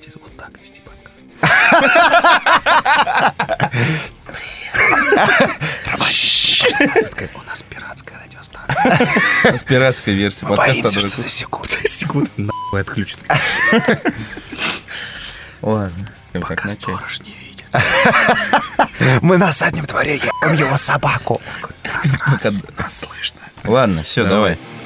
Можете вот так вести подкаст. Привет. У нас пиратская радиостанция. У нас пиратская версия подкаста. Боимся, что засекут. Нахуй отключат. Ладно. Пока сторож не видит. Мы на заднем дворе ебем его собаку. Нас слышно. Ладно, все, давай.